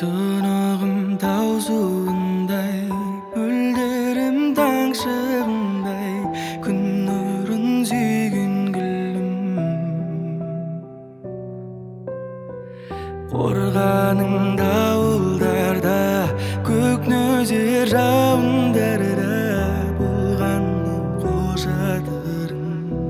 Tunog'im tau suvinday, mülderim taң шығындай, күн нұрын сүйген гүлім. Қорғаның дауылдарда, көк нөсер жауындарда, болғанның қошатырың.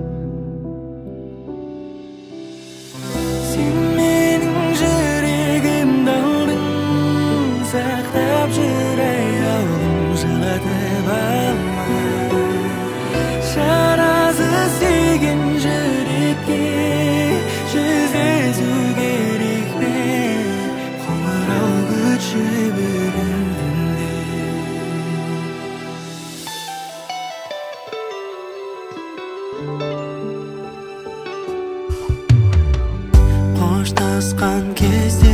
Сен менің жүрегімді алдың, сақтап жүре алдым, жылатып алмай. Шарасыз сүйген жүрекке жүздесу керек пе, қоңырау күтші бүгін түнде. Қоштасқан кезде